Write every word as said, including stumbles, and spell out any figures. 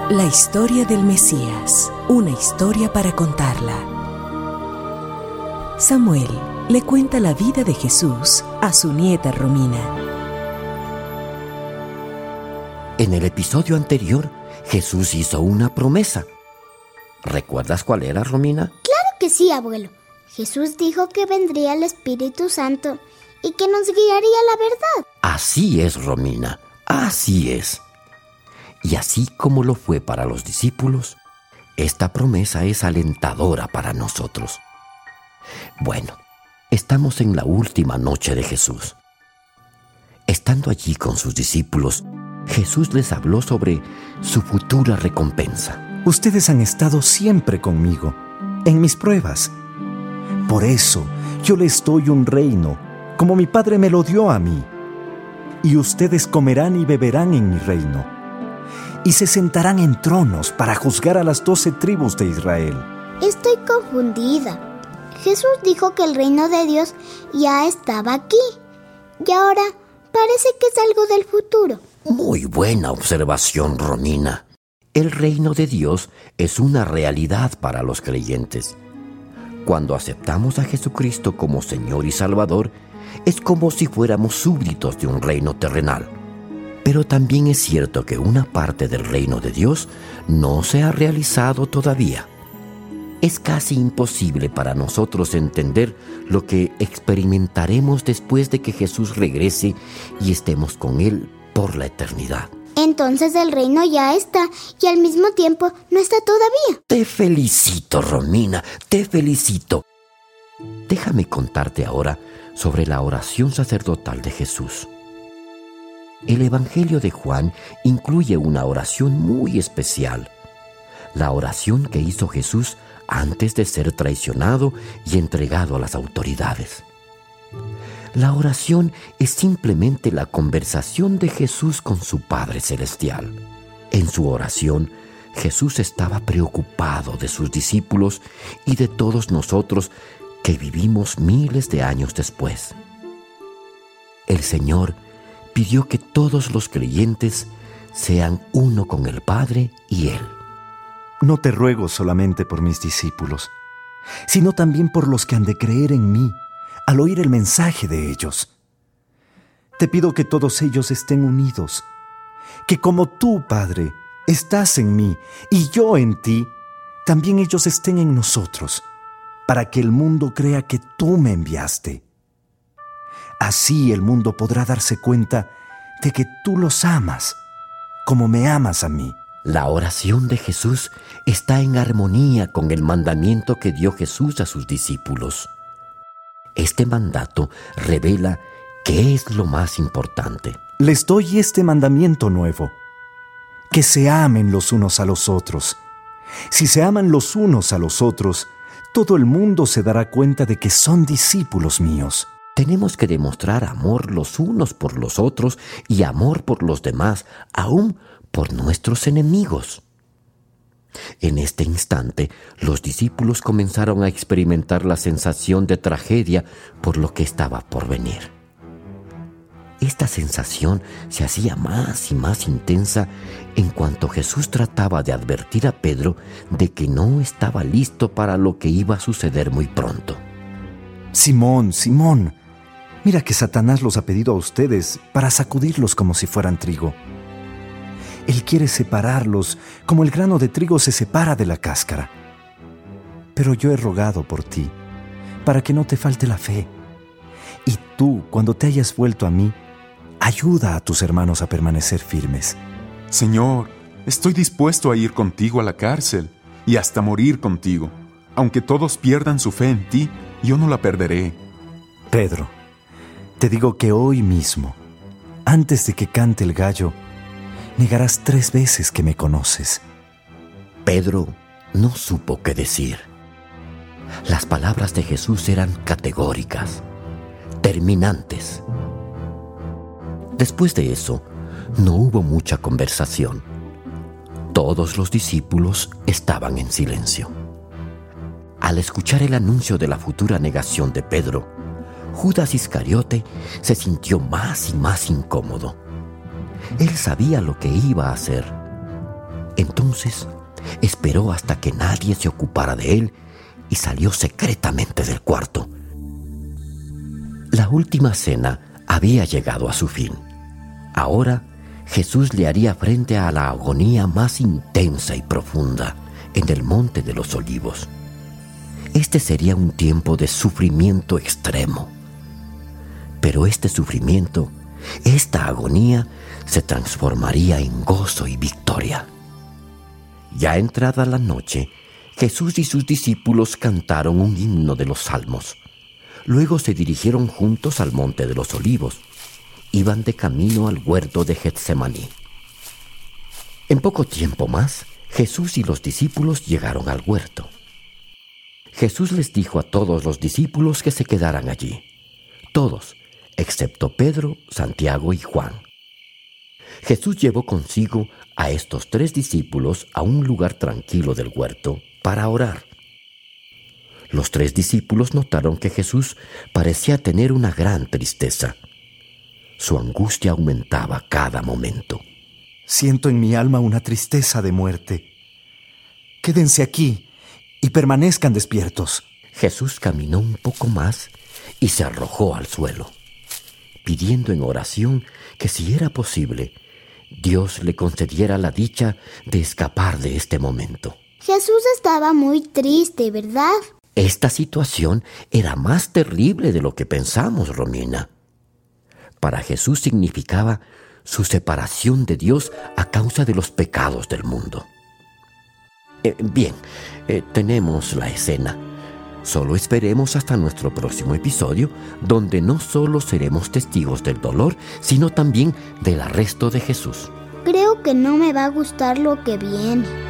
La historia del Mesías, una historia para contarla. Samuel le cuenta la vida de Jesús a su nieta Romina. En el episodio anterior, Jesús hizo una promesa. ¿Recuerdas cuál era, Romina? Claro que sí, abuelo. Jesús dijo que vendría el Espíritu Santo y que nos guiaría a la verdad. Así es, Romina, así es. Y así como lo fue para los discípulos, esta promesa es alentadora para nosotros. Bueno, estamos en la última noche de Jesús. Estando allí con sus discípulos, Jesús les habló sobre su futura recompensa. Ustedes han estado siempre conmigo, en mis pruebas. Por eso, yo les doy un reino, como mi Padre me lo dio a mí. Y ustedes comerán y beberán en mi reino. Y se sentarán en tronos para juzgar a las doce tribus de Israel. Estoy confundida. Jesús dijo que el reino de Dios ya estaba aquí. Y ahora parece que es algo del futuro. Muy buena observación, Romina. El reino de Dios es una realidad para los creyentes. Cuando aceptamos a Jesucristo como Señor y Salvador, es como si fuéramos súbditos de un reino terrenal. Pero también es cierto que una parte del reino de Dios no se ha realizado todavía. Es casi imposible para nosotros entender lo que experimentaremos después de que Jesús regrese y estemos con Él por la eternidad. Entonces el reino ya está y al mismo tiempo no está todavía. Te felicito, Romina, te felicito. Déjame contarte ahora sobre la oración sacerdotal de Jesús. El Evangelio de Juan incluye una oración muy especial, la oración que hizo Jesús antes de ser traicionado y entregado a las autoridades. La oración es simplemente la conversación de Jesús con su Padre Celestial. En su oración, Jesús estaba preocupado de sus discípulos y de todos nosotros que vivimos miles de años después. El Señor pidió que todos los creyentes sean uno con el Padre y Él. No te ruego solamente por mis discípulos, sino también por los que han de creer en mí al oír el mensaje de ellos. Te pido que todos ellos estén unidos, que como tú, Padre, estás en mí y yo en ti, también ellos estén en nosotros, para que el mundo crea que tú me enviaste. Así el mundo podrá darse cuenta de que tú los amas, como me amas a mí. La oración de Jesús está en armonía con el mandamiento que dio Jesús a sus discípulos. Este mandato revela qué es lo más importante. Les doy este mandamiento nuevo, que se amen los unos a los otros. Si se aman los unos a los otros, todo el mundo se dará cuenta de que son discípulos míos. Tenemos que demostrar amor los unos por los otros y amor por los demás, aún por nuestros enemigos. En este instante, los discípulos comenzaron a experimentar la sensación de tragedia por lo que estaba por venir. Esta sensación se hacía más y más intensa en cuanto Jesús trataba de advertir a Pedro de que no estaba listo para lo que iba a suceder muy pronto. Simón, Simón, mira que Satanás los ha pedido a ustedes para sacudirlos como si fueran trigo. Él quiere separarlos como el grano de trigo se separa de la cáscara. Pero yo he rogado por ti, para que no te falte la fe. Y tú, cuando te hayas vuelto a mí, ayuda a tus hermanos a permanecer firmes. Señor, estoy dispuesto a ir contigo a la cárcel y hasta morir contigo. Aunque todos pierdan su fe en ti, yo no la perderé. Pedro, te digo que hoy mismo, antes de que cante el gallo, negarás tres veces que me conoces. Pedro no supo qué decir. Las palabras de Jesús eran categóricas, terminantes. Después de eso, no hubo mucha conversación. Todos los discípulos estaban en silencio. Al escuchar el anuncio de la futura negación de Pedro, Judas Iscariote se sintió más y más incómodo. Él sabía lo que iba a hacer. Entonces esperó hasta que nadie se ocupara de él y salió secretamente del cuarto. La última cena había llegado a su fin. Ahora Jesús le haría frente a la agonía más intensa y profunda en el Monte de los Olivos. Este sería un tiempo de sufrimiento extremo. Pero este sufrimiento, esta agonía, se transformaría en gozo y victoria. Ya entrada la noche, Jesús y sus discípulos cantaron un himno de los salmos. Luego se dirigieron juntos al Monte de los Olivos. Iban de camino al huerto de Getsemaní. En poco tiempo más, Jesús y los discípulos llegaron al huerto. Jesús les dijo a todos los discípulos que se quedaran allí. Todos, excepto Pedro, Santiago y Juan. Jesús llevó consigo a estos tres discípulos a un lugar tranquilo del huerto para orar. Los tres discípulos notaron que Jesús parecía tener una gran tristeza. Su angustia aumentaba cada momento. Siento en mi alma una tristeza de muerte. Quédense aquí y permanezcan despiertos. Jesús caminó un poco más y se arrojó al suelo, pidiendo en oración que si era posible, Dios le concediera la dicha de escapar de este momento. Jesús estaba muy triste, ¿verdad? Esta situación era más terrible de lo que pensamos, Romina. Para Jesús significaba su separación de Dios a causa de los pecados del mundo. Eh, bien, eh, tenemos la escena. Solo esperemos hasta nuestro próximo episodio, donde no solo seremos testigos del dolor, sino también del arresto de Jesús. Creo que no me va a gustar lo que viene.